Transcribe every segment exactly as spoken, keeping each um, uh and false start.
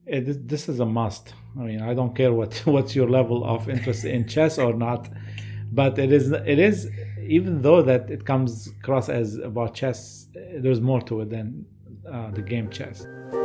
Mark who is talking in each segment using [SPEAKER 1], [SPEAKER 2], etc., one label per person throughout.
[SPEAKER 1] It, is- this is a must. I mean, I don't care what what's your level of interest in chess or not, but it is it is even though that it comes across as about chess, there's more to it than uh, the game chess.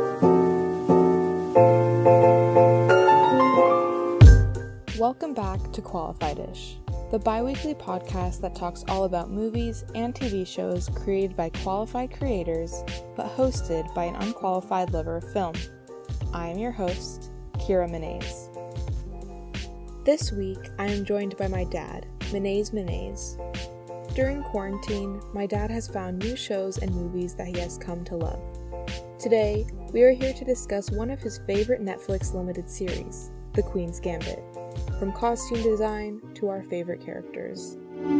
[SPEAKER 2] Welcome back to Qualified-ish, the bi-weekly podcast that talks all about movies and T V shows created by qualified creators, but hosted by an unqualified lover of film. I am your host, Kira Menays. This week, I am joined by my dad, Menays Menays. During quarantine, my dad has found new shows and movies that he has come to love. Today, we are here to discuss one of his favorite Netflix limited series, The Queen's Gambit, from costume design to our favorite characters.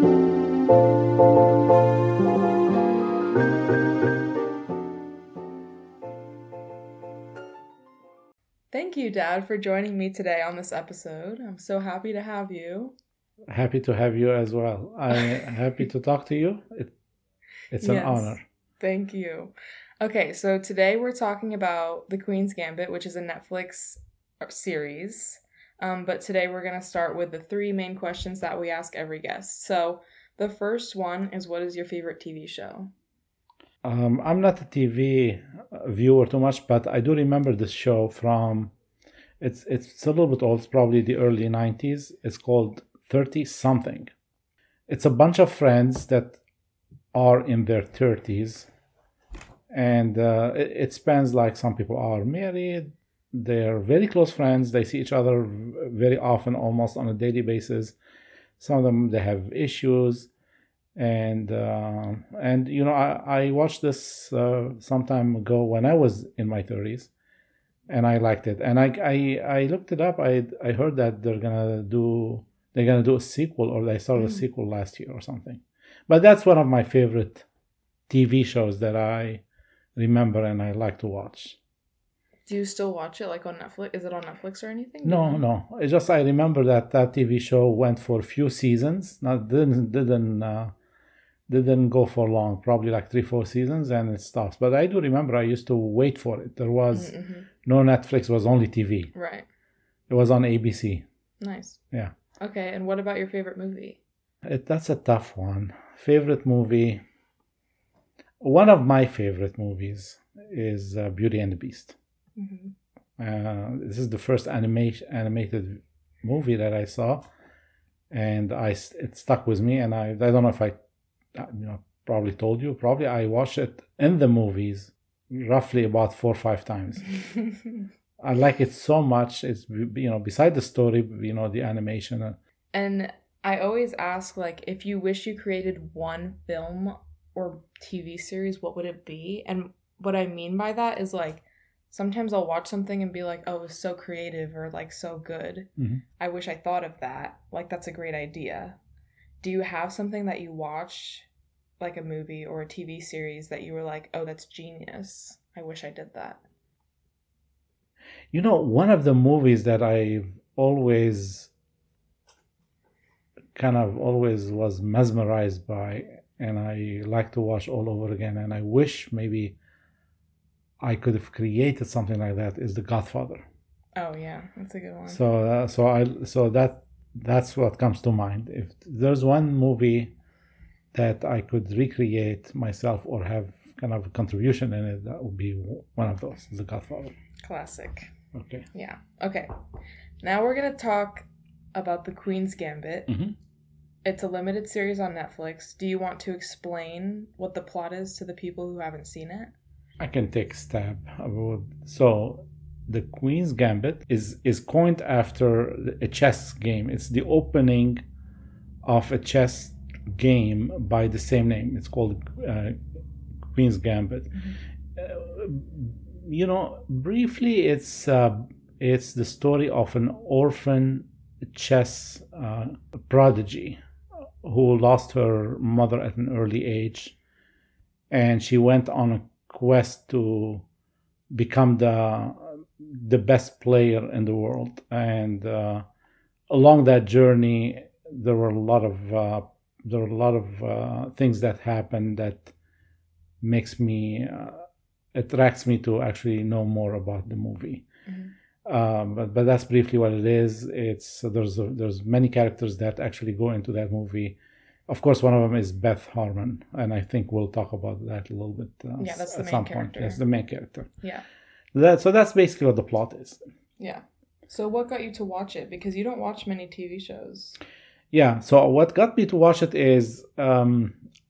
[SPEAKER 2] Thank you, Dad, for joining me today on this episode. I'm so happy to have you.
[SPEAKER 1] Happy to have you as well. I'm happy to talk to you. It, it's an
[SPEAKER 2] Yes,
[SPEAKER 1] honor.
[SPEAKER 2] Thank you. Okay, so today we're talking about The Queen's Gambit, which is a Netflix series. Um, but today we're going to start with the three main questions that we ask every guest. So the first one is, what is your favorite T V show?
[SPEAKER 1] Um, I'm not a T V viewer too much, but I do remember this show from, it's it's a little bit old, it's probably the early nineties. It's called thirty something. It's a bunch of friends that are in their thirties, and uh, it, it spans like some people are married, they're very close friends, they see each other very often, almost on a daily basis. Some of them, they have issues. And uh, and you know, I, I watched this uh, some time ago when I was in my thirties, and I liked it. And I, I I looked it up. I I heard that they're gonna do they're gonna do a sequel, or they started a
[SPEAKER 2] Mm.
[SPEAKER 1] sequel last year or something. But that's one of my favorite T V shows that I remember and I like to watch.
[SPEAKER 2] Do you still watch it, like on Netflix? Is it on Netflix or anything?
[SPEAKER 1] No, no. It's just I remember that that T V show went for a few seasons. Not didn't didn't. Uh, didn't go for long, probably like three, four seasons, and it stops. But I do remember I used to wait for it. There was
[SPEAKER 2] Mm-hmm.
[SPEAKER 1] no Netflix, was only T V.
[SPEAKER 2] Right.
[SPEAKER 1] It was on A B C.
[SPEAKER 2] Nice.
[SPEAKER 1] Yeah.
[SPEAKER 2] Okay, and what about your favorite movie?
[SPEAKER 1] It, that's a tough one. Favorite movie? One of my favorite movies is uh, Beauty and the Beast.
[SPEAKER 2] Mm-hmm.
[SPEAKER 1] Uh, this is the first animation animated movie that I saw, and I it stuck with me. And I I don't know if I you know probably told you probably I watched it in the movies roughly about four or five times. I like it so much. It's, you know, beside the story, you know, the animation.
[SPEAKER 2] And I always ask, like, if you wish you created one film or T V series, what would it be? And what I mean by that is, like, sometimes I'll watch something and be like, oh, it was so creative, or like so good.
[SPEAKER 1] Mhm.
[SPEAKER 2] I wish I thought of that. Like, that's a great idea. Do you have something that you watch, like a movie or a T V series, that you were like, oh, that's genius, I wish I did that?
[SPEAKER 1] You know, one of the movies that I always kind of always was mesmerized by, and I like to watch all over again, and I wish maybe I could have created something like that, is The Godfather.
[SPEAKER 2] Oh yeah, that's a good one.
[SPEAKER 1] So uh, so I so that that's what comes to mind. If there's one movie that I could recreate myself or have kind of a contribution in it, that would be one of those, The Godfather.
[SPEAKER 2] Classic.
[SPEAKER 1] Okay.
[SPEAKER 2] Yeah. Okay. Now we're going to talk about The Queen's Gambit.
[SPEAKER 1] Mm-hmm.
[SPEAKER 2] It's a limited series on Netflix. Do you want to explain what the plot is to the people who haven't seen it?
[SPEAKER 1] I can take a stab. So, The Queen's Gambit is, is coined after a chess game. It's the opening of a chess game by the same name. It's called uh, Queen's Gambit. Mm-hmm. Uh, you know, briefly, it's uh, it's the story of an orphan chess uh, prodigy who lost her mother at an early age, and she went on a quest to become the the best player in the world. And uh, along that journey, there were a lot of uh, there were a lot of uh, things that happened that makes me uh, attracts me to actually know more about the movie.
[SPEAKER 2] Mm-hmm.
[SPEAKER 1] Um, but, but that's briefly what it is. It's so there's a, there's many characters that actually go into that movie. Of course, one of them is Beth Harmon, and I think we'll talk about that a little bit uh,
[SPEAKER 2] Yeah, that's the
[SPEAKER 1] at
[SPEAKER 2] main
[SPEAKER 1] some
[SPEAKER 2] character.
[SPEAKER 1] point. Yes, the main character.
[SPEAKER 2] Yeah.
[SPEAKER 1] That so that's basically what the plot is.
[SPEAKER 2] Yeah. So what got you to watch it? Because you don't watch many T V shows.
[SPEAKER 1] Yeah. So what got me to watch it is um,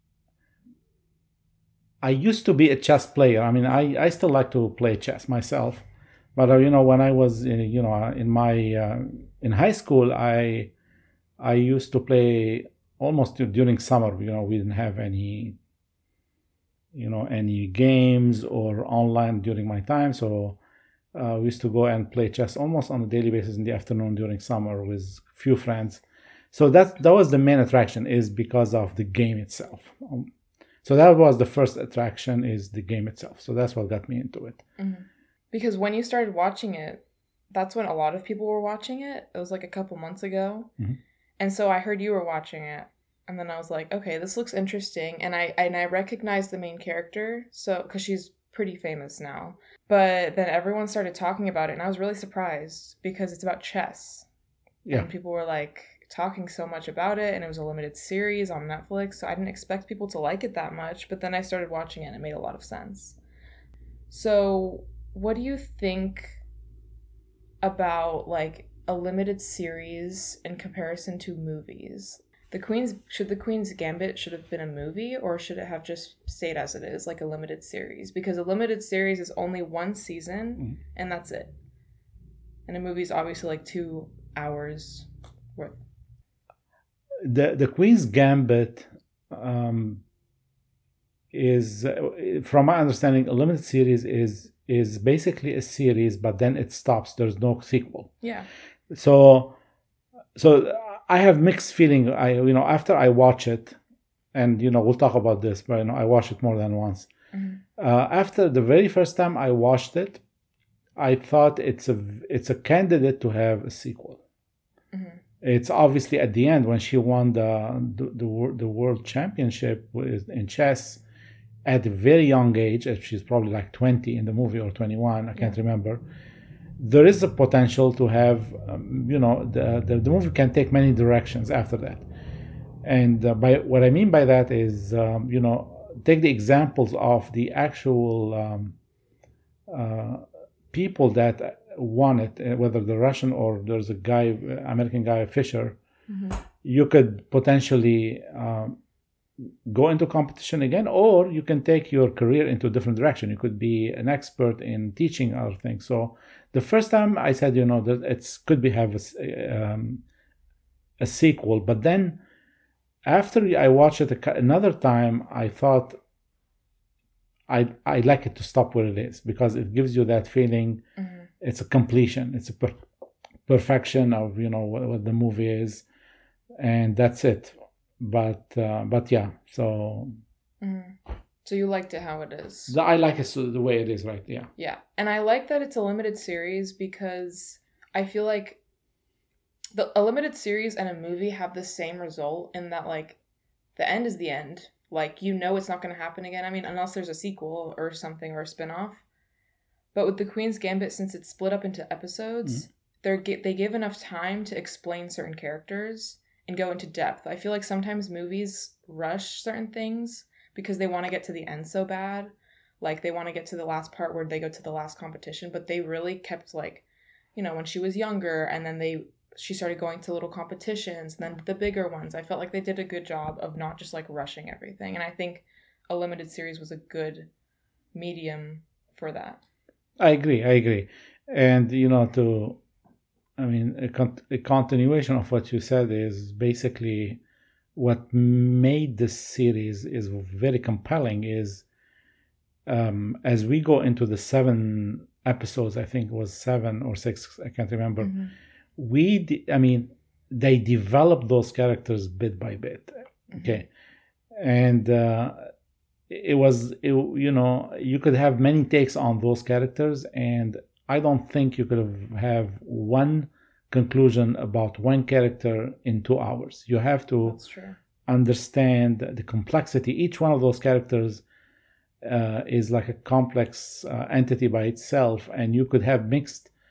[SPEAKER 1] I used to be a chess player. I mean, I, I still like to play chess myself, but uh, you know, when I was in, you know in my uh, in high school, I I used to play almost during summer. You know, we didn't have any you know any games or online during my time, so. Uh, we used to go and play chess almost on a daily basis in the afternoon during summer with few friends. So that that was the main attraction, is because of the game itself. Um, so that was the first attraction, is the game itself. So that's what got me into it.
[SPEAKER 2] Mm-hmm. Because when you started watching it, that's when a lot of people were watching it. It was like a couple months ago.
[SPEAKER 1] Mm-hmm.
[SPEAKER 2] And so I heard you were watching it. And then I was like, okay, this looks interesting. And I and I recognized the main character, so because she's pretty famous now. But then everyone started talking about it, and I was really surprised because it's about chess.
[SPEAKER 1] Yeah.
[SPEAKER 2] And people were like talking so much about it, and it was a limited series on Netflix, so I didn't expect people to like it that much, but then I started watching it and it made a lot of sense. So what do you think about like a limited series in comparison to movies? The Queen's should the Queen's Gambit should have been a movie, or should it have just stayed as it is, like a limited series? Because a limited series is only one season, mm. and that's it. And a movie is obviously like two hours worth.
[SPEAKER 1] The the Queen's Gambit um, is, uh, from my understanding, a limited series is is basically a series, but then it stops. There's no sequel.
[SPEAKER 2] Yeah.
[SPEAKER 1] So so. I have mixed feeling. I you know after I watch it, and you know we'll talk about this, but you know I watched it more than once. Mm-hmm. Uh, after the very first time I watched it, I thought it's a it's a candidate to have a sequel. Mm-hmm. It's obviously at the end when she won the the the, the world championship with, in chess at a very young age. She's probably like twenty in the movie or twenty-one. I can't yeah. remember. There is a potential to have, um, you know, the, the the movie can take many directions after that. And uh, by what I mean by that is, um, you know, take the examples of the actual um, uh, people that won it, whether the Russian or there's a guy, American guy, Fischer. Mm-hmm. You could potentially um, go into competition again, or you can take your career into a different direction. You could be an expert in teaching other things. So the first time I said, you know, that it could be have a, um, a sequel, but then after I watched it another time, I thought I I like it to stop where it is, because it gives you that feeling. Mm-hmm. It's a completion. It's a per- perfection of, you know, what, what the movie is, and that's it. But uh, but yeah, so.
[SPEAKER 2] Mm-hmm. So you liked it how it is.
[SPEAKER 1] The, I like it so the way it is, right? Yeah.
[SPEAKER 2] Yeah, and I like that it's a limited series, because I feel like the a limited series and a movie have the same result in that, like, the end is the end. Like, you know it's not going to happen again. I mean, unless there's a sequel or something, or a spin-off. But with the Queen's Gambit, since it's split up into episodes, mm-hmm. they're they give enough time to explain certain characters and go into depth. I feel like sometimes movies rush certain things because they want to get to the end so bad. Like, they want to get to the last part where they go to the last competition, but they really kept, like, you know, when she was younger, and then they she started going to little competitions, and then the bigger ones. I felt like they did a good job of not just, like, rushing everything. And I think a limited series was a good medium for that.
[SPEAKER 1] I agree. I agree. And, you know, to, I mean, a, con- a continuation of what you said is basically what made this series is very compelling is um, as we go into the seven episodes, I think it was seven or six, I can't remember. Mm-hmm. We, de- I mean, they develop those characters bit by bit. Mm-hmm. Okay. And uh, it was, it, you know, you could have many takes on those characters, and I don't think you could have, have one conclusion about one character in two hours. You have to
[SPEAKER 2] That's true.
[SPEAKER 1] understand the complexity. Each one of those characters uh, is like a complex uh, entity by itself, and you could have mixed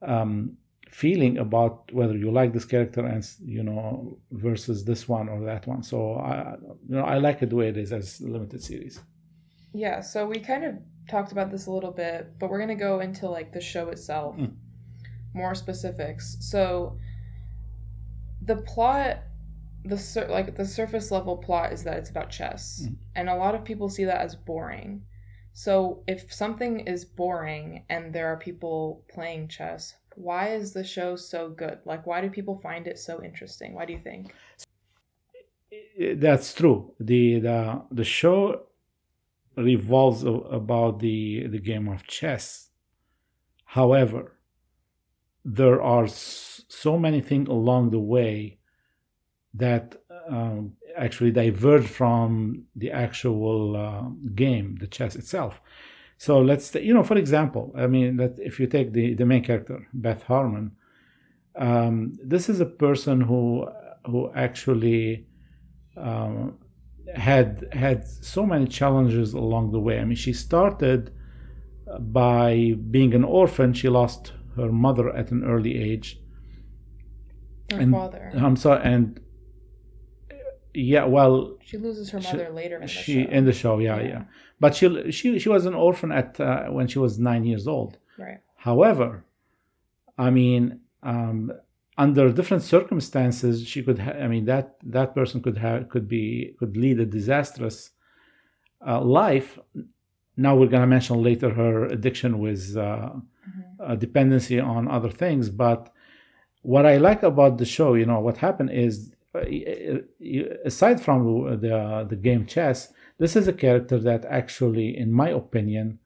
[SPEAKER 1] um, feeling about whether you like this character and you know versus this one or that one. So I you know I like it the way it is as a limited series.
[SPEAKER 2] Yeah, so we kind of talked about this a little bit, but we're going to go into like the show itself, mm. more specifics. So the plot, the sur- like the surface level plot is that it's about chess, mm. and a lot of people see that as boring. So if something is boring and there are people playing chess, why is the show so good? Like, why do people find it so interesting? Why do you think?
[SPEAKER 1] That's true. The the the show revolves about the the game of chess. However, there are so many things along the way that um, actually diverge from the actual uh, game, the chess itself. So let's, you know, for example, I mean, that if you take the, the main character, Beth Harmon, um, this is a person who who actually um, had had so many challenges along the way. I mean, she started by being an orphan. She lost her mother at an early age.
[SPEAKER 2] Her
[SPEAKER 1] and,
[SPEAKER 2] father.
[SPEAKER 1] I'm sorry, and yeah, well,
[SPEAKER 2] she loses her mother
[SPEAKER 1] she,
[SPEAKER 2] later in the
[SPEAKER 1] she,
[SPEAKER 2] show.
[SPEAKER 1] In the show, yeah, yeah. yeah. But she she she was an orphan at uh, when she was nine years old.
[SPEAKER 2] Right.
[SPEAKER 1] However, I mean, um, under different circumstances, she could. Ha- I mean, that that person could have could be could lead a disastrous uh, life. Now we're gonna mention later her addiction with uh, mm-hmm. a dependency on other things. But what I like about the show, you know, what happened is, uh, aside from the the game chess, this is a character that actually, in my opinion,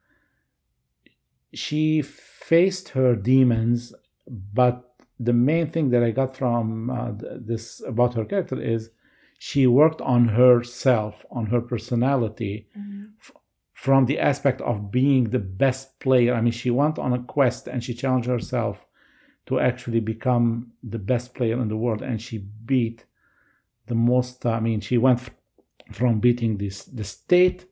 [SPEAKER 1] she faced her demons, but the main thing that I got from uh, this about her character is she worked on herself, on her personality, mm-hmm. f- from the aspect of being the best player. I mean, she went on a quest and she challenged herself to actually become the best player in the world, and she beat the most. I mean, she went f- from beating this the state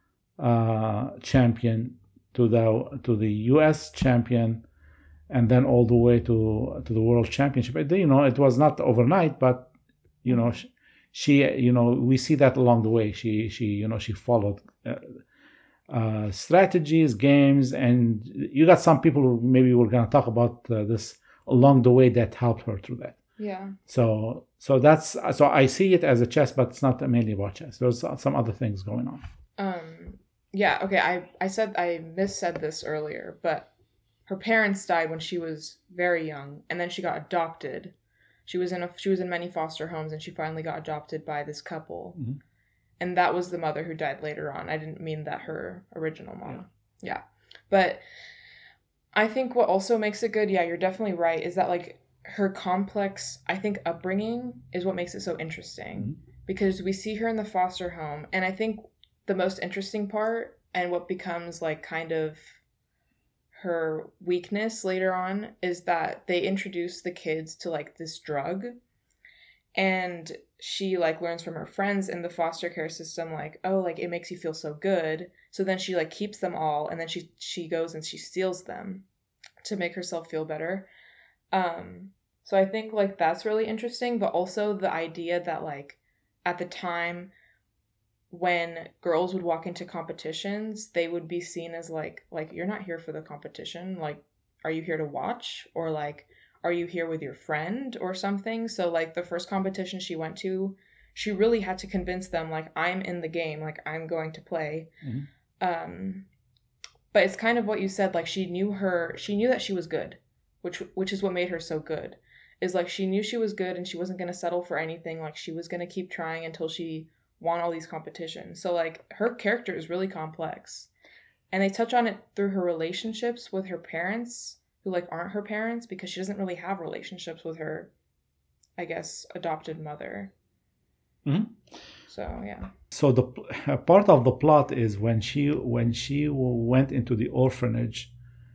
[SPEAKER 1] uh, champion to the to the U S champion, and then all the way to to the world championship. You know, it was not overnight, but you know, she, she you know, we see that along the way. She she you know she followed uh, uh, strategies, games, and you got some people who maybe we're gonna talk about uh, this along the way that helped her through that.
[SPEAKER 2] Yeah.
[SPEAKER 1] So so that's so I see it as a chess, but it's not mainly about chess. There's some other things going on.
[SPEAKER 2] Um. Yeah. Okay. I I said I missaid this earlier, but her parents died when she was very young, and then she got adopted. She was in a she was in many foster homes, and she finally got adopted by this couple, mm-hmm. and that was the mother who died later on. I didn't mean that her original mom. Yeah. yeah, but I think what also makes it good, yeah, you're definitely right, is that like her complex, I think, upbringing is what makes it so interesting, mm-hmm. because we see her in the foster home, and I think the most interesting part and what becomes like kind of her weakness later on is that they introduce the kids to like this drug, and she like learns from her friends in the foster care system, like, oh, like it makes you feel so good. So then she like keeps them all, and then she she goes and she steals them to make herself feel better. Um, so I think like that's really interesting, but also the idea that like at the time when girls would walk into competitions, they would be seen as like, like, you're not here for the competition. Like, are you here to watch? Or like, are you here with your friend or something? So like the first competition she went to, she really had to convince them, like, I'm in the game, like I'm going to play. Mm-hmm. Um, but it's kind of what you said, like she knew her, she knew that she was good, which, which is what made her so good, is like, she knew she was good and she wasn't going to settle for anything. Like she was going to keep trying until she won all these competitions. So like her character is really complex, and they touch on it through her relationships with her parents, who like aren't her parents, because she doesn't really have relationships with her, I guess, adopted mother. Mm-hmm. So yeah. So
[SPEAKER 1] the uh, part of the plot is when she when she went into the orphanage.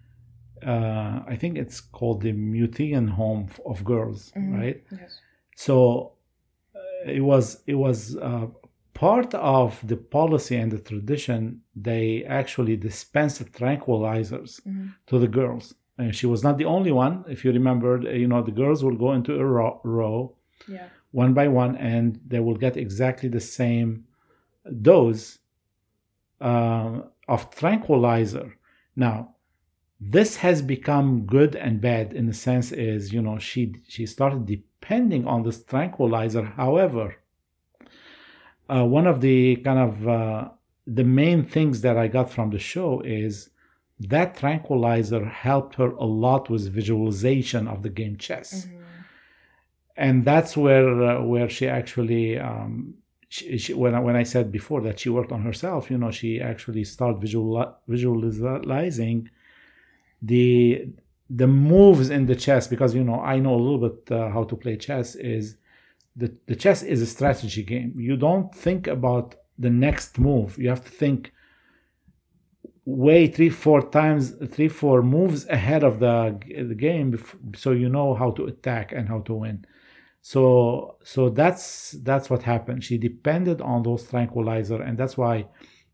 [SPEAKER 1] Uh, I think it's called the Mutian Home of Girls, mm-hmm. right?
[SPEAKER 2] Yes.
[SPEAKER 1] So uh, it was it was. Uh, Part of the policy and the tradition, they actually dispensed tranquilizers mm-hmm. to the girls. And she was not the only one. If you remember, you know, the girls will go into a row, row
[SPEAKER 2] yeah.
[SPEAKER 1] one by one, and they will get exactly the same dose uh, of tranquilizer. Now, this has become good and bad in the sense is, you know, she she started depending on this tranquilizer. However, uh, one of the kind of uh, the main things that I got from the show is that tranquilizer helped her a lot with visualization of the game chess. Mm-hmm. And that's where uh, where she actually um, she, she, when I, when I said before that she worked on herself, you know, she actually started visual, visualizing the the moves in the chess, because, you know, I know a little bit uh, how to play chess. Is the the chess is a strategy game. You don't think about the next move. You have to think way three four times three four moves ahead of the the game, so you know how to attack and how to win. So so that's that's what happened. She depended on those tranquilizer, and that's why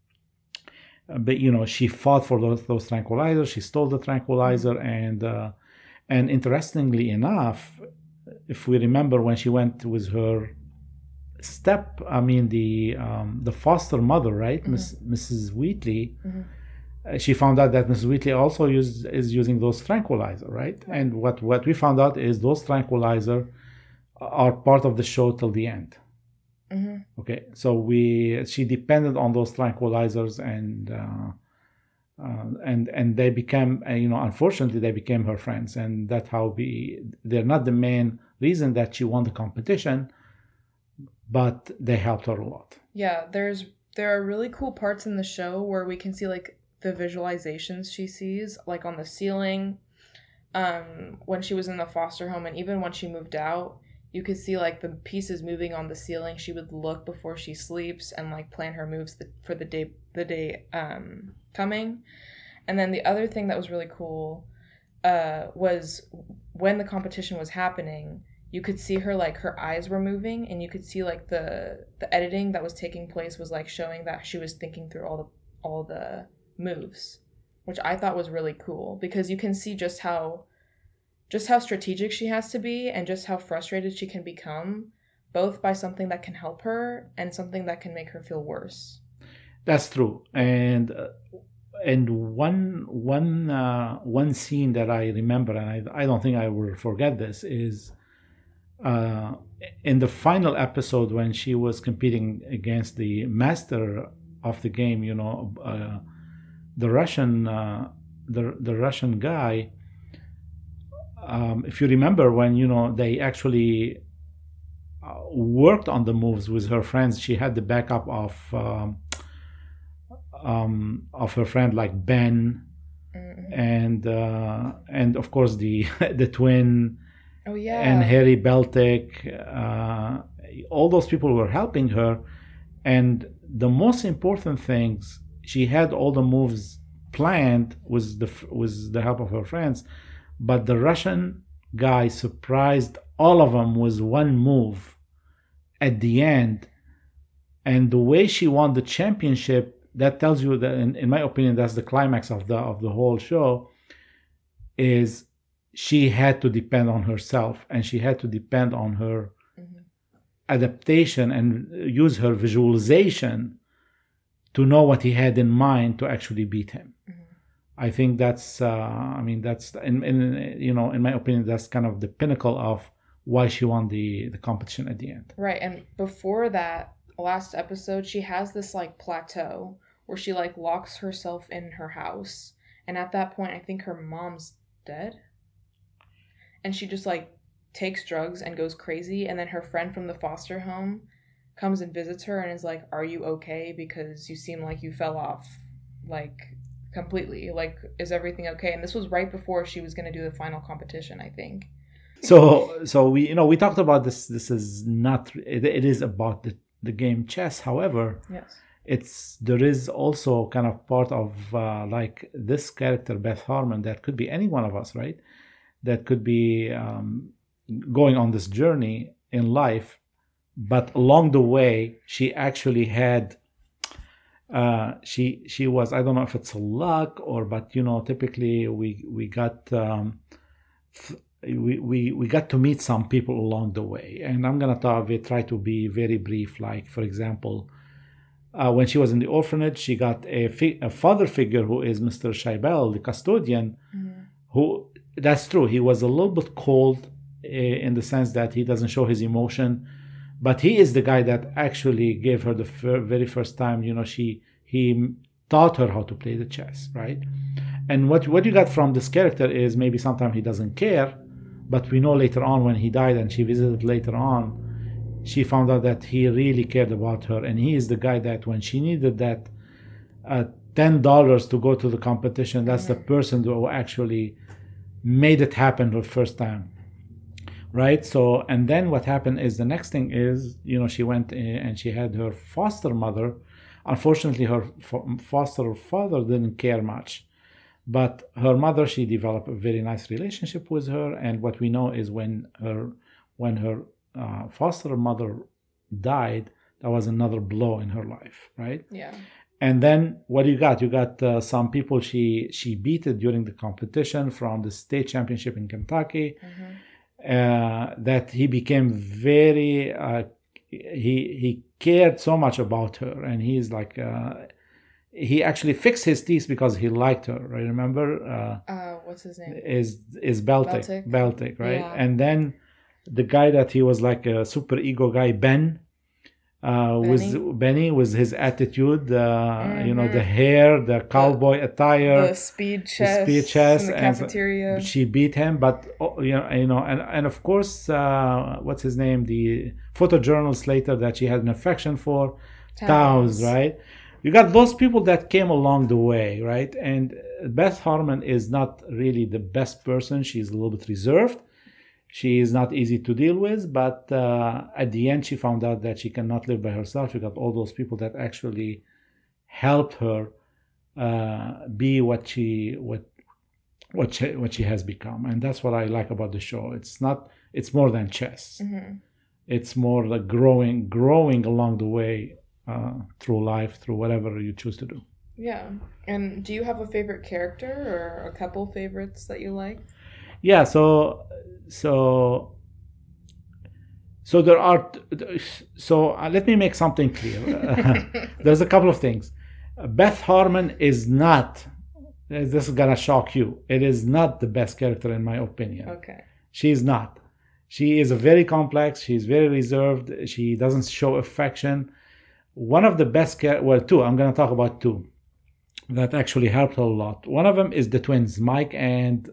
[SPEAKER 1] but you know she fought for those those tranquilizers. She stole the tranquilizer, and uh, and interestingly enough, if we remember when she went with her step I mean the um, the foster mother, right? mm-hmm. Miss Missus Wheatley. Mm-hmm. She found out that Missus Wheatley also use, is using those tranquilizer, right? And what, what we found out is those tranquilizer are part of the show till the end. Mm-hmm. Okay, so we she depended on those tranquilizers, and uh, uh, and and they became, uh, you know, unfortunately they became her friends, and that's how we. They're not the main reason that she won the competition, but they helped her a lot.
[SPEAKER 2] Yeah, there's there are really cool parts in the show where we can see like the visualizations she sees, like on the ceiling, um, when she was in the foster home, and even when she moved out, you could see like the pieces moving on the ceiling. She would look before she sleeps and like plan her moves the, for the day the day um, coming. And then the other thing that was really cool uh, was when the competition was happening, you could see her, like her eyes were moving, and you could see like the the editing that was taking place was like showing that she was thinking through all the all the moves, which I thought was really cool, because you can see just how just how strategic she has to be, and just how frustrated she can become, both by something that can help her and something that can make her feel worse.
[SPEAKER 1] That's true. And uh, and one one uh, one scene that I remember, and I I don't think I will forget this, is uh, in the final episode when she was competing against the master of the game, you know, uh, the Russian uh, the the Russian guy. Um, if you remember, when you know they actually uh, worked on the moves with her friends, she had the backup of um, um, of her friend like Ben, mm-hmm. and uh, and of course the the twin.
[SPEAKER 2] Oh yeah.
[SPEAKER 1] And Harry Beltic. Uh, all those people were helping her, and the most important things, she had all the moves planned with the with the help of her friends. But the Russian guy surprised all of them with one move at the end. And the way she won the championship, that tells you that, in, in my opinion, that's the climax of the of the whole show, is she had to depend on herself, and she had to depend on her mm-hmm. adaptation and use her visualization to know what he had in mind to actually beat him. Mm-hmm. I think that's, uh, I mean, that's, in, in, you know, in my opinion, that's kind of the pinnacle of why she won the, the competition at the end.
[SPEAKER 2] Right. And before that last episode, she has this like plateau where she like locks herself in her house. And at that point, I think her mom's dead. And she just like takes drugs and goes crazy. And then her friend from the foster home comes and visits her and is like, "Are you okay? Because you seem like you fell off like completely. Like, is everything okay?" And this was right before she was going to do the final competition, I think.
[SPEAKER 1] So, so we, you know, we talked about this. This is not, it, it is about the, the game chess. However,
[SPEAKER 2] yes,
[SPEAKER 1] it's, there is also kind of part of uh, like this character, Beth Harmon, that could be any one of us, right? That could be um, going on this journey in life, but along the way, she actually had uh, she she was, I don't know if it's luck or, but you know, typically we we got um, we, we we got to meet some people along the way, and I'm gonna talk, we try to be very brief. Like for example, uh, when she was in the orphanage, she got a, fi- a father figure who is Mister Shaibel, the custodian, mm-hmm. who, that's true, he was a little bit cold uh, in the sense that he doesn't show his emotion. But he is the guy that actually gave her the f- very first time, you know, she he taught her how to play the chess, right? And what what you got from this character is maybe sometimes he doesn't care, but we know later on when he died and she visited later on, she found out that he really cared about her. And he is the guy that when she needed that uh, ten dollars to go to the competition, that's mm-hmm. the person who actually made it happen the first time. Right. So, and then what happened is the next thing is, you know, she went in and she had her foster mother. Unfortunately, her foster father didn't care much, but her mother, she developed a very nice relationship with her. And what we know is when her, when her uh, foster mother died, that was another blow in her life. Right.
[SPEAKER 2] Yeah.
[SPEAKER 1] And then what you got? You got uh, some people she, she beat it during the competition from the state championship in Kentucky. Mm-hmm. Uh, that he became very uh, he he cared so much about her, and he's like uh, he actually fixed his teeth because he liked her. Right? Remember?
[SPEAKER 2] Uh, uh, what's his name?
[SPEAKER 1] Is is Beltic
[SPEAKER 2] Beltic,
[SPEAKER 1] Beltic right?
[SPEAKER 2] Yeah.
[SPEAKER 1] And then the guy that he was like a super ego guy, Ben. Uh, with Benny, with his attitude, uh, mm-hmm. you know, the hair, the cowboy
[SPEAKER 2] the,
[SPEAKER 1] attire,
[SPEAKER 2] the speed chess,
[SPEAKER 1] the speed chess,
[SPEAKER 2] in the
[SPEAKER 1] and
[SPEAKER 2] cafeteria.
[SPEAKER 1] She beat him, but you know, you know, and and of course, uh, what's his name? The photojournalist later that she had an affection for, Towns, right? You got those people that came along the way, right? And Beth Harmon is not really the best person. She's a little bit reserved. She is not easy to deal with, but uh, at the end, she found out that she cannot live by herself. You got all those people that actually helped her uh, be what she what what she, what she has become, and that's what I like about the show. It's not. It's more than chess. Mm-hmm. It's more like growing, growing along the way uh, through life, through whatever you choose to do.
[SPEAKER 2] Yeah. And do you have a favorite character or a couple favorites that you like?
[SPEAKER 1] Yeah. So. So, so there are. So uh, let me make something clear. There's a couple of things. Beth Harmon is not. This is gonna shock you. It is not the best character in my opinion.
[SPEAKER 2] Okay.
[SPEAKER 1] She is not. She is a very complex. She's very reserved. She doesn't show affection. One of the best char- well, two. I'm gonna talk about two that actually helped her a lot. One of them is the twins, Mike and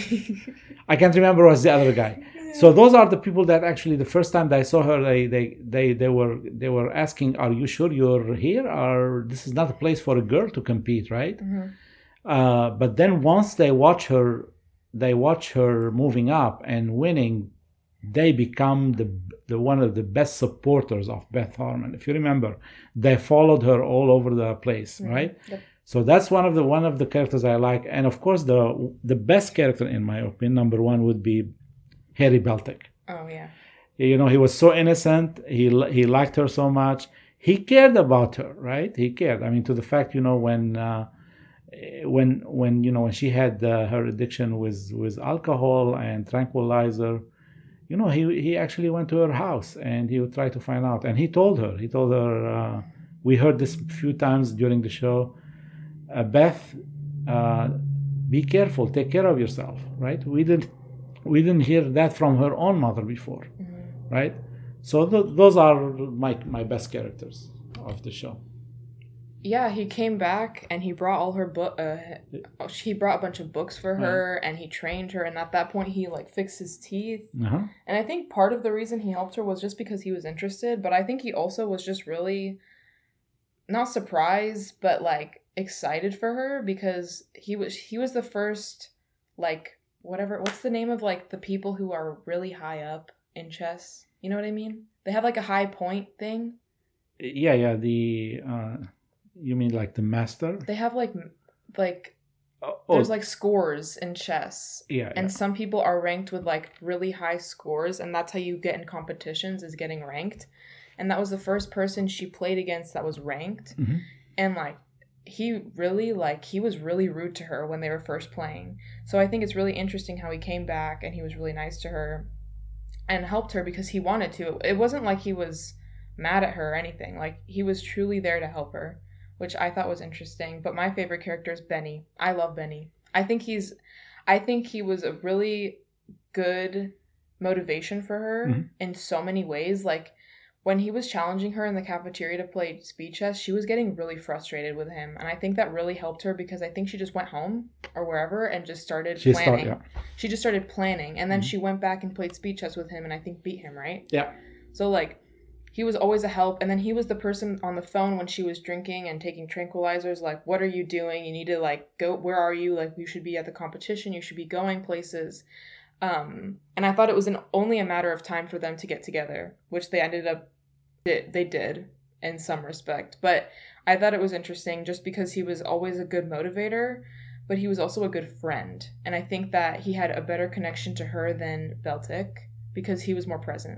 [SPEAKER 1] I can't remember what's the other guy. So those are the people that actually the first time that I saw her, they they they, they were they were asking, "Are you sure you're here? Or this is not a place for a girl to compete, right?" Mm-hmm. Uh, but then once they watch her, they watch her moving up and winning, they become the the one of the best supporters of Beth Harmon. If you remember, they followed her all over the place, mm-hmm. right? Yep. So that's one of the one of the characters I like, and of course the the best character in my opinion, number one, would be Harry Beltic.
[SPEAKER 2] Oh yeah.
[SPEAKER 1] You know, he was so innocent. He he liked her so much. He cared about her, right? He cared. I mean, to the fact, you know, when uh, when when you know when she had uh, her addiction with with alcohol and tranquilizer, you know, he he actually went to her house and he would try to find out. And he told her. He told her. Uh, we heard this a few times during the show. Uh, Beth, uh, be careful. Take care of yourself, right? We didn't, we didn't hear that from her own mother before, mm-hmm. right? So th- those are my my best characters of the show.
[SPEAKER 2] Yeah, he came back and he brought all her book. Uh, he brought a bunch of books for her, uh-huh. and he trained her. And at that point, he like fixed his teeth. Uh-huh. And I think part of the reason he helped her was just because he was interested. But I think he also was just really not surprised, but like excited for her because he was he was the first like whatever what's the name of like the people who are really high up in chess, you know what I mean? They have like a high point thing.
[SPEAKER 1] Yeah, yeah. The uh, you mean like the master?
[SPEAKER 2] They have like like
[SPEAKER 1] oh,
[SPEAKER 2] there's like scores in chess.
[SPEAKER 1] Yeah,
[SPEAKER 2] and
[SPEAKER 1] yeah.
[SPEAKER 2] Some people are ranked with like really high scores, and that's how you get in competitions is getting ranked. And that was the first person she played against that was ranked. Mm-hmm. And, like, he really, like, he was really rude to her when they were first playing. So I think it's really interesting how he came back and he was really nice to her and helped her because he wanted to. It wasn't like he was mad at her or anything. Like, he was truly there to help her, which I thought was interesting. But my favorite character is Benny. I love Benny. I think he's, I think he was a really good motivation for her mm-hmm. in so many ways. Like, when he was challenging her in the cafeteria to play speed chess, she was getting really frustrated with him. And I think that really helped her because I think she just went home or wherever and just started she planning. Start, yeah. She just started planning. And then mm-hmm. she went back and played speed chess with him and I think beat him, right?
[SPEAKER 1] Yeah.
[SPEAKER 2] So, like, he was always a help. And then he was the person on the phone when she was drinking and taking tranquilizers. Like, what are you doing? You need to, like, go. Where are you? Like, you should be at the competition. You should be going places. Um, and I thought it was an, only a matter of time for them to get together, which they ended up They did in some respect. But I thought it was interesting just because he was always a good motivator, but he was also a good friend. And I think that he had a better connection to her than Beltik because he was more present.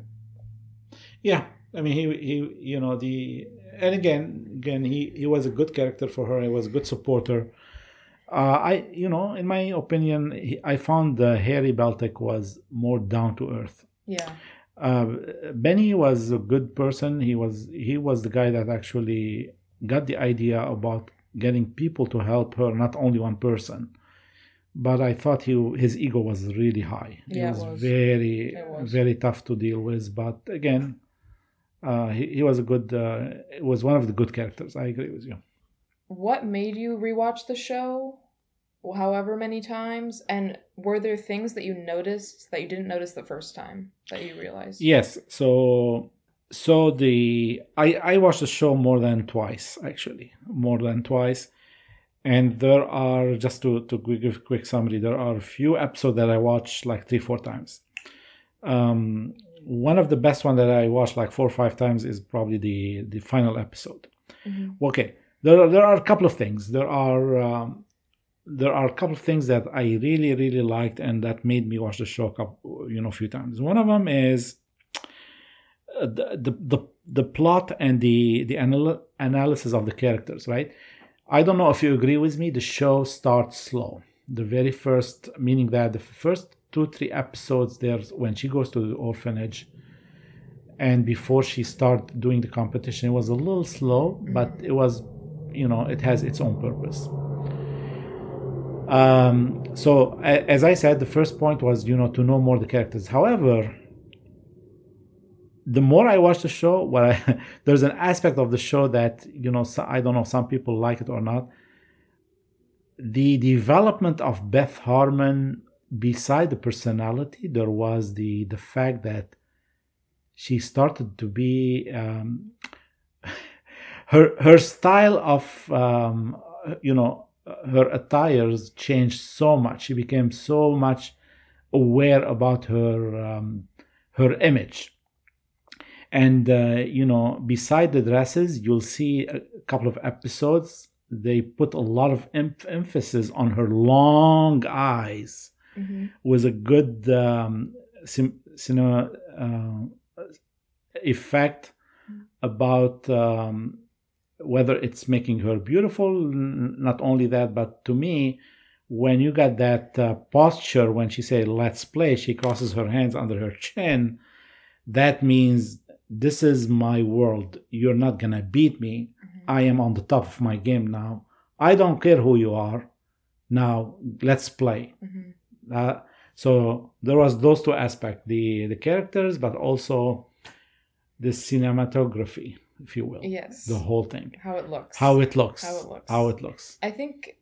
[SPEAKER 1] Yeah. I mean, he, he you know, the, and again, again, he, he was a good character for her. He was a good supporter. Uh, I, you know, in my opinion, he, I found uh, Harry Beltik was more down to earth.
[SPEAKER 2] Yeah.
[SPEAKER 1] Uh, Benny was a good person. He was he was the guy that actually got the idea about getting people to help her, not only one person. But I thought he his ego was really high.
[SPEAKER 2] Yeah,
[SPEAKER 1] it was,
[SPEAKER 2] it was.
[SPEAKER 1] very
[SPEAKER 2] it was.
[SPEAKER 1] very tough to deal with. But again, uh, he he was a good. Uh, it was one of the good characters. I agree with you.
[SPEAKER 2] What made you rewatch the show? However many times, and were there things that you noticed that you didn't notice the first time that you realized?
[SPEAKER 1] Yes. So so the I I watched the show more than twice, actually, more than twice. And there are, just to to give a quick summary, there are a few episodes that I watched like three four times. Um, one of the best one that I watched like four or five times is probably the the final episode. Mm-hmm. Okay, there are, there are a couple of things. There are. Um, There are a couple of things that I really, really liked and that made me watch the show, you know, a few times. One of them is the the the, the plot and the the anal- analysis of the characters. Right? I don't know if you agree with me. The show starts slow. The very first, meaning that the first two three episodes, there's when she goes to the orphanage, and before she started doing the competition, it was a little slow, but it was, you know, it has its own purpose. Um, so as I said, the first point was, you know, to know more the characters. However, the more I watch the show, what I, there's an aspect of the show that, you know, so, I don't know, some people like it or not. The development of Beth Harmon, beside the personality, there was the the fact that she started to be um, her her style of um, you know. Her attires changed so much. She became so much aware about her um, her image. And, uh, you know, beside the dresses, you'll see a couple of episodes, they put a lot of em- emphasis on her long eyes mm-hmm. with a good um, sim- cinema uh, effect about... Um, whether it's making her beautiful, not only that, but to me, when you got that uh, posture, when she say, let's play, she crosses her hands under her chin, that means this is my world. You're not going to beat me. Mm-hmm. I am on the top of my game now. I don't care who you are. Now, let's play. Mm-hmm. Uh, so there was those two aspects, the, the characters, but also the cinematography, if you will.
[SPEAKER 2] Yes.
[SPEAKER 1] The whole thing.
[SPEAKER 2] How it looks.
[SPEAKER 1] How it looks.
[SPEAKER 2] How it looks.
[SPEAKER 1] How it looks.
[SPEAKER 2] I think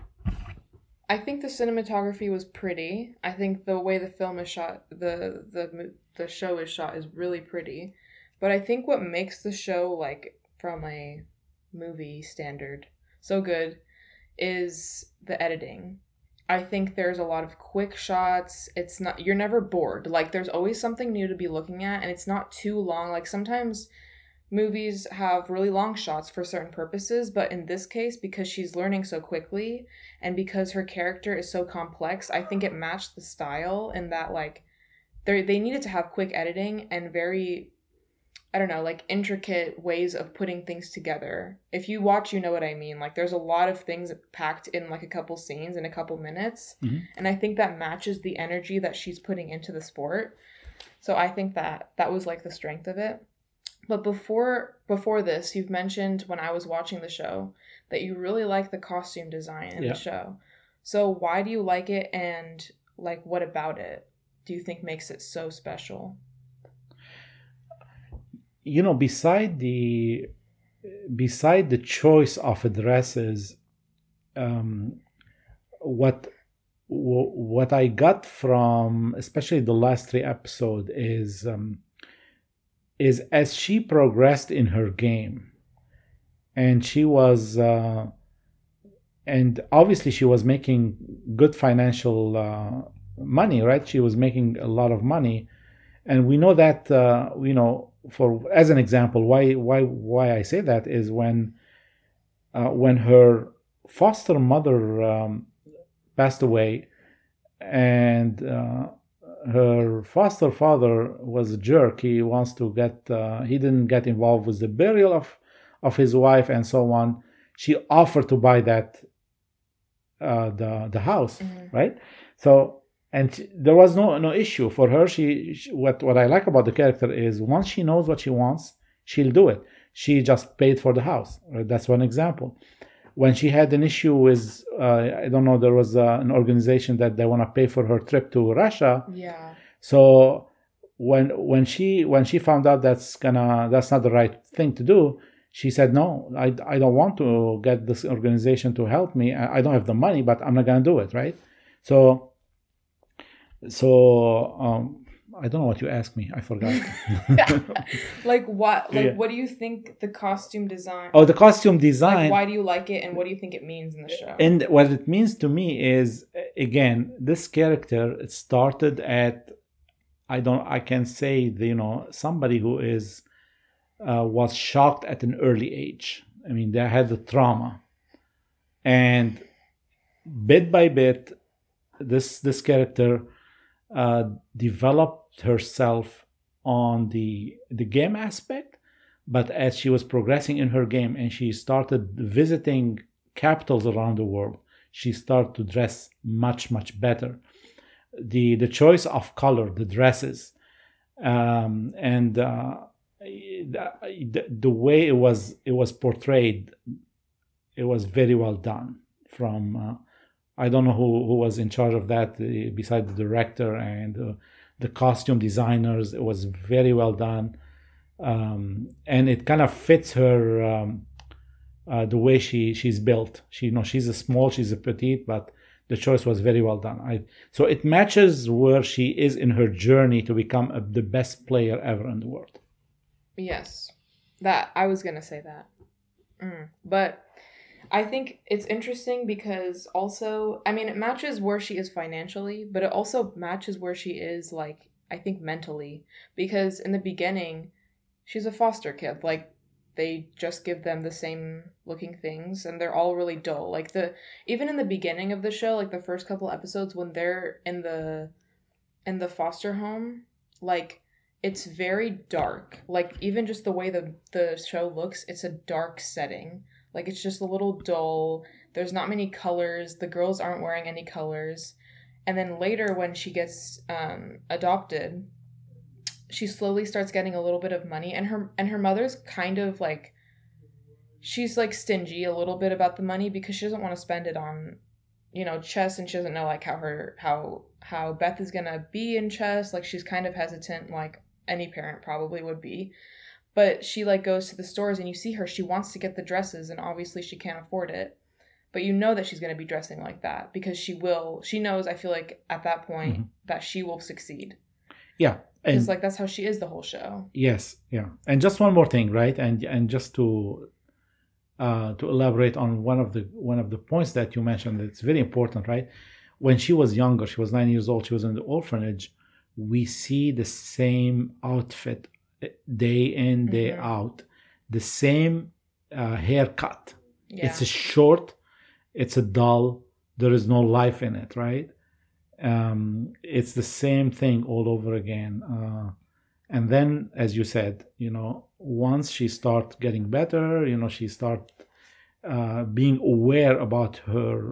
[SPEAKER 2] I think the cinematography was pretty. I think the way the film is shot, the the the show is shot is really pretty. But I think what makes the show, like, from a movie standard so good is the editing. I think there's a lot of quick shots. It's not, you're never bored. Like, there's always something new to be looking at, and it's not too long. Like, sometimes movies have really long shots for certain purposes, but in this case, because she's learning so quickly and because her character is so complex, I think it matched the style in that, like, they they needed to have quick editing and very I don't know, like intricate ways of putting things together. If you watch, you know what I mean. Like there's a lot of things packed in like a couple scenes in a couple minutes.
[SPEAKER 1] Mm-hmm.
[SPEAKER 2] And I think that matches the energy that she's putting into the sport. So I think that that was like the strength of it. But before before this, you've mentioned when I was watching the show that you really like the costume design in
[SPEAKER 1] Yeah.
[SPEAKER 2] the show. So why do you like it, and like what about it do you think makes it so special?
[SPEAKER 1] You know, beside the beside the choice of dresses, um, what what I got from especially the last three episodes is um, is as she progressed in her game, and she was uh, and obviously she was making good financial uh, money, right? She was making a lot of money, and we know that uh, you know. For as an example, why why why I say that is when uh, when her foster mother um, passed away, and uh, her foster father was a jerk. He wants to get uh, he didn't get involved with the burial of of his wife and so on. She offered to buy that uh, the the house,
[SPEAKER 2] Mm-hmm.
[SPEAKER 1] right? So. And there was no no issue for her. She, she what what I like about the character is once she knows what she wants, she'll do it. She just paid for the house. Right? That's one example. When she had an issue with, uh, I don't know, there was uh, an organization that they want to pay for her trip to Russia.
[SPEAKER 2] Yeah.
[SPEAKER 1] So when when she when she found out that's gonna that's not the right thing to do, she said no. I I don't want to get this organization to help me. I, I don't have the money, but I'm not gonna do it. Right. So. So um, I don't know what you asked me. I forgot.
[SPEAKER 2] Like what? Like
[SPEAKER 1] Yeah.
[SPEAKER 2] what do you think the costume design?
[SPEAKER 1] Oh, the costume design.
[SPEAKER 2] Like why do you like it, and what do you think it means in the show?
[SPEAKER 1] And what it means to me is, again, this character it started at, I don't, I can say, the, you know, somebody who is uh, was shocked at an early age. I mean, they had the trauma, and bit by bit, this this character. Uh, developed herself on the the game aspect, but as she was progressing in her game and she started visiting capitals around the world, she started to dress much much better. The the choice of color, the dresses, um, and uh, the, the way it was it was portrayed, it was very well done. From uh, I don't know who, who was in charge of that uh, besides the director and uh, the costume designers. It was very well done. Um, and it kind of fits her, um, uh, the way she, she's built. She, you know, she's a small, she's a petite, but the choice was very well done. I, so it matches where she is in her journey to become a, the best player ever in the world.
[SPEAKER 2] Yes. That, I was going to say that. Mm. But I think it's interesting because also, I mean, it matches where she is financially, but it also matches where she is, like, I think mentally. Because in the beginning, she's a foster kid. Like, they just give them the same looking things, and they're all really dull. Like, the even in the beginning of the show, like, the first couple episodes, when they're in the in the foster home, like, it's very dark. Like, even just the way the, the show looks, it's a dark setting. Like, it's just a little dull. There's not many colors. The girls aren't wearing any colors. And then later, when she gets um, adopted, she slowly starts getting a little bit of money. And her and her mother's kind of, like, she's, like, stingy a little bit about the money because she doesn't want to spend it on, you know, chess. And she doesn't know, like, how her, how, how Beth is going to be in chess. Like, she's kind of hesitant, like any parent probably would be. But she, like, goes to the stores and you see her. She wants to get the dresses, and obviously she can't afford it. But you know that she's going to be dressing like that because she will. She knows, I feel like, at that point, mm-hmm. that she will succeed.
[SPEAKER 1] Yeah.
[SPEAKER 2] Because, like, that's how she is the whole show.
[SPEAKER 1] Yes, yeah. And just one more thing, right? And and just to uh, to elaborate on one of the one of the points that you mentioned, it's very important, right? When she was younger, she was nine years old, she was in the orphanage, we see the same outfit day in, day mm-hmm. out, the same uh, haircut. Yeah. It's a short, it's a dull, there is no life in it, right? Um, it's the same thing all over again. Uh, And then, as you said, you know, once she start getting better, you know, she start uh, being aware about her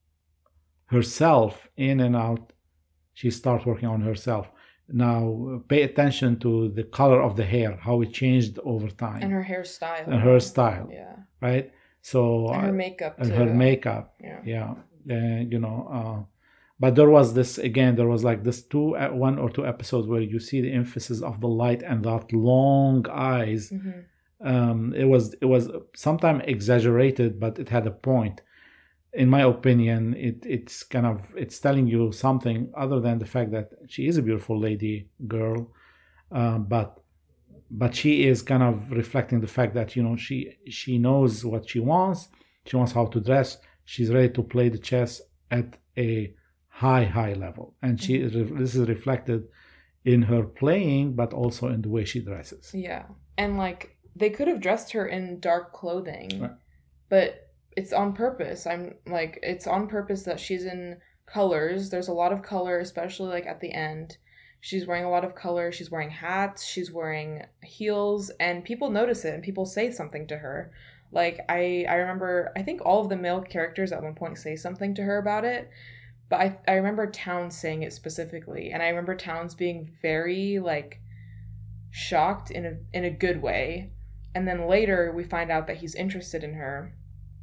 [SPEAKER 1] herself in and out, she start working on herself. Now, pay attention to the color of the hair, how it changed over time.
[SPEAKER 2] And her hairstyle.
[SPEAKER 1] And her style.
[SPEAKER 2] Yeah.
[SPEAKER 1] Right? So,
[SPEAKER 2] and her makeup,
[SPEAKER 1] and
[SPEAKER 2] too.
[SPEAKER 1] her makeup.
[SPEAKER 2] Yeah.
[SPEAKER 1] Yeah. And, you know, uh, but there was this, again, there was like this two, one or two episodes where you see the emphasis of the light and that long eyes.
[SPEAKER 2] Mm-hmm.
[SPEAKER 1] Um, it was, it was sometimes exaggerated, but it had a point. In my opinion, it it's kind of, it's telling you something other than the fact that she is a beautiful lady girl, uh, but but she is kind of reflecting the fact that, you know, she she knows what she wants. She wants how to dress. She's ready to play the chess at a high high level, and she mm-hmm. this is reflected in her playing, but also in the way she dresses.
[SPEAKER 2] Yeah, and like they could have dressed her in dark clothing,
[SPEAKER 1] right.
[SPEAKER 2] but it's on purpose. I'm like, it's on purpose that she's in colors. There's a lot of color, especially like at the end. She's wearing a lot of color. She's wearing hats. She's wearing heels, and people notice it and people say something to her. Like I, I remember, I think all of the male characters at one point say something to her about it, but I, I remember Towns saying it specifically, and I remember Towns being very like shocked in a in a good way. And then later we find out that he's interested in her.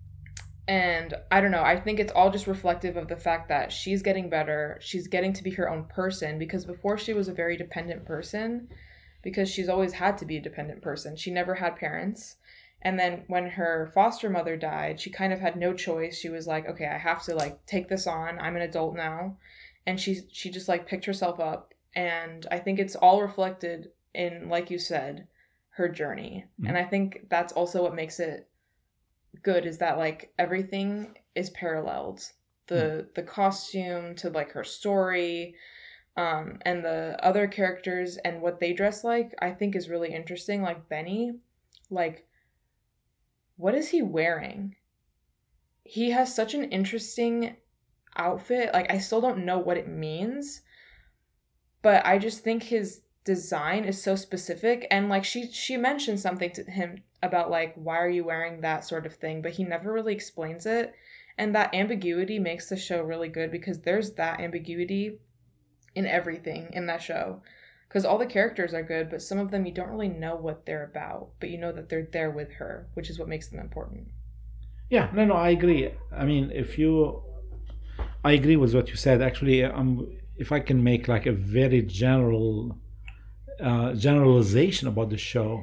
[SPEAKER 2] And I don't know, I think it's all just reflective of the fact that she's getting better. She's getting to be her own person, because before she was a very dependent person, because she's always had to be a dependent person. She never had parents. And then when her foster mother died, she kind of had no choice. She was like, okay, I have to like take this on. I'm an adult now. And she she just like picked herself up. And I think it's all reflected in, like you said, her journey. Mm-hmm. And I think that's also what makes it good, is that like everything is paralleled. The mm-hmm. the costume to like her story, um, and the other characters and what they dress like, I think is really interesting. Like Benny, like, what is he wearing? He has such an interesting outfit. Like, I still don't know what it means, but I just think his design is so specific. And like she she mentioned something to him about like, why are you wearing that sort of thing, but he never really explains it. And that ambiguity makes the show really good, because there's that ambiguity in everything in that show, because all the characters are good, but some of them you don't really know what they're about, but you know that they're there with her, which is what makes them important.
[SPEAKER 1] Yeah, no no I agree. I mean, if you I agree with what you said. Actually, um if I can make like a very general uh, generalization about the show,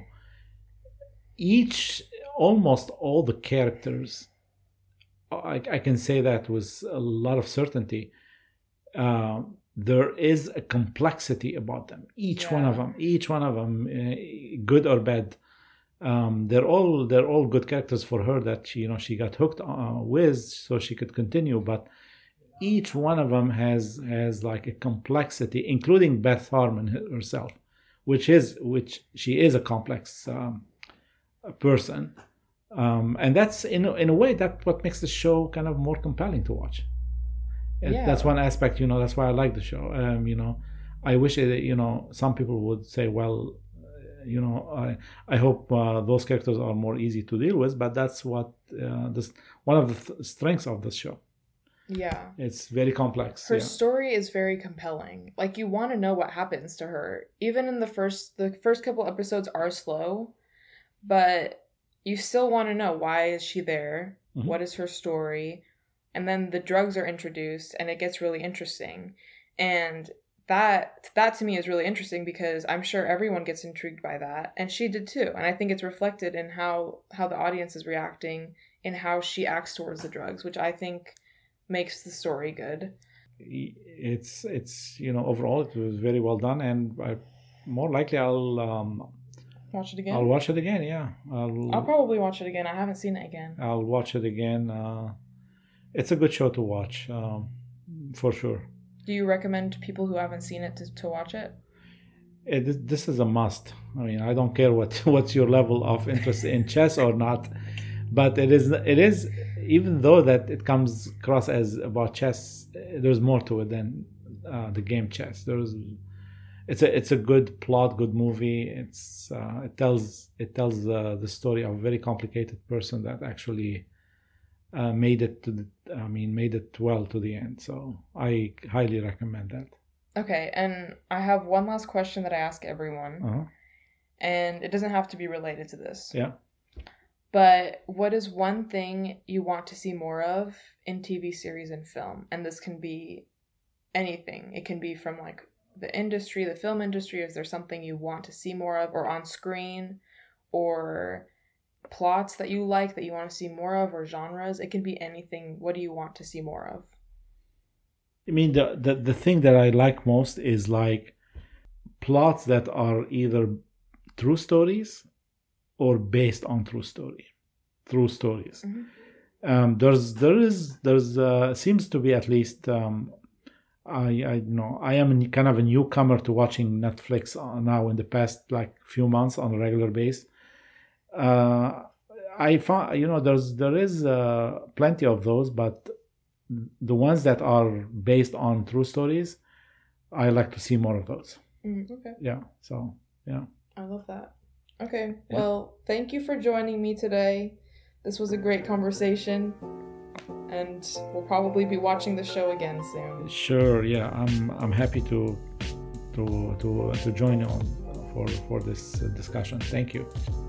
[SPEAKER 1] each, almost all the characters, I, I can say that with a lot of certainty, uh, there is a complexity about them. Each yeah. one of them, each one of them, uh, good or bad, um, they're all they're all good characters for her that she, you know, she got hooked uh, with, so she could continue. But each one of them has has like a complexity, including Beth Harmon herself, which is which she is a complex um, person, um, and that's in in a way that what makes the show kind of more compelling to watch. Yeah. That's one aspect, you know. That's why I like the show. Um, you know, I wish it, you know, some people would say, well, you know, I I hope uh, those characters are more easy to deal with, but that's what uh, this one of the th- strengths of this show.
[SPEAKER 2] Yeah,
[SPEAKER 1] it's very complex.
[SPEAKER 2] Her
[SPEAKER 1] yeah.
[SPEAKER 2] story is very compelling. Like, you want to know what happens to her. Even in the first, the first couple episodes are slow, but you still want to know, why is she there? Mm-hmm. What is her story? And then the drugs are introduced, and it gets really interesting. And that that to me is really interesting, because I'm sure everyone gets intrigued by that, and she did too. And I think it's reflected in how how the audience is reacting, in how she acts towards the drugs, which I think makes the story good.
[SPEAKER 1] It's it's you know, overall it was very well done, and I, more likely I'll um,
[SPEAKER 2] watch it again.
[SPEAKER 1] I'll watch it again. Yeah, I'll
[SPEAKER 2] I'll probably watch it again. I haven't seen it again.
[SPEAKER 1] I'll watch it again. Uh, it's a good show to watch, um, for sure.
[SPEAKER 2] Do you recommend people who haven't seen it to, to watch it?
[SPEAKER 1] it? This is a must. I mean, I don't care what what's your level of interest in chess or not, but it is it is. Even though that it comes across as about chess, there's more to it than uh, the game chess. There's it's a it's a good plot, good movie. It's uh, it tells it tells uh, the story of a very complicated person that actually uh, made it to the I mean made it well to the end. So I highly recommend that.
[SPEAKER 2] Okay, and I have one last question that I ask everyone,
[SPEAKER 1] Uh-huh.
[SPEAKER 2] and it doesn't have to be related to this.
[SPEAKER 1] Yeah.
[SPEAKER 2] But what is one thing you want to see more of in T V series and film? And this can be anything. It can be from like the industry, the film industry. Is there something you want to see more of, or on screen, or plots that you like that you want to see more of, or genres? It can be anything. What do you want to see more of?
[SPEAKER 1] I mean, the, the, the thing that I like most is like plots that are either true stories or based on true story, true stories. Mm-hmm. Um, there's there is there's uh, seems to be at least um, I I know I am kind of a newcomer to watching Netflix now in the past like few months on a regular basis. Uh, I found you know there's there is uh, plenty of those, but the ones that are based on true stories, I like to see more of those.
[SPEAKER 2] Mm, okay.
[SPEAKER 1] Yeah. So yeah.
[SPEAKER 2] I love that. Okay. Yeah. Well, thank you for joining me today. This was a great conversation, and we'll probably be watching the show again soon.
[SPEAKER 1] Sure. Yeah. I'm I'm happy to to to to join you on for for this discussion. Thank you.